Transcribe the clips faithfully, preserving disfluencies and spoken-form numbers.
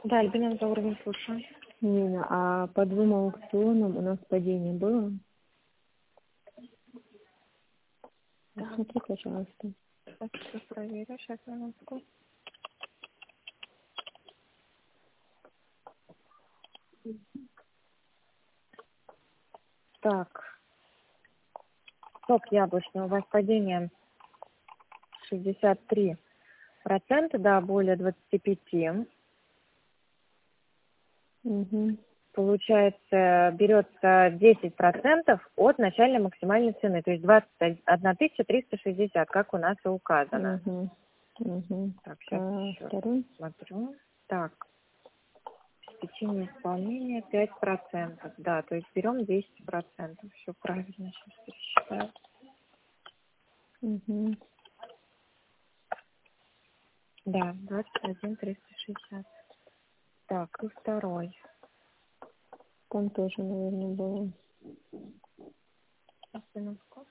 Да, Альбина за уровень, слушаю. Нина, а по двум аукционам у нас падение было? Посмотри, пожалуйста. Сейчас всё проверю, сейчас минутку. Так, сок яблочный, у вас падение шестьдесят три процента, да, более двадцати пяти. Угу. Получается, берется десять процентов от начальной максимальной цены, то есть двадцать одна тысяча триста шестьдесят, как у нас и указано. Угу. Угу. Так, сейчас А еще второй? смотрю. Так, обеспечение исполнения пять процентов, да, то есть берем десять процентов, все правильно, сейчас пересчитаю. Угу. Да, двадцать один триста шестьдесят. Так, и второй. Там тоже, наверное, было. Сейчас, минутку.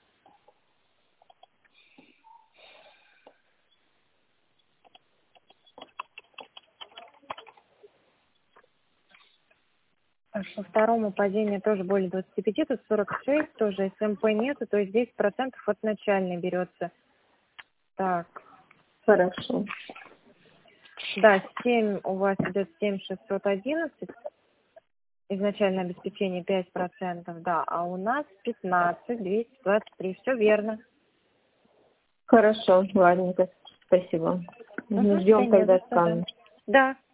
Так, по второму падению тоже более двадцати пяти, тут сорок шесть, тоже СМП нету, то есть десять процентов от начальной берется. Так, Хорошо. да, семь у вас идет семь шестьсот одиннадцать, изначальное обеспечение пять процентов, да, а у нас пятнадцать двести двадцать три, все верно. Хорошо, ладненько. Спасибо. Угу, Ждем да не тогда за что, да. скан. Да.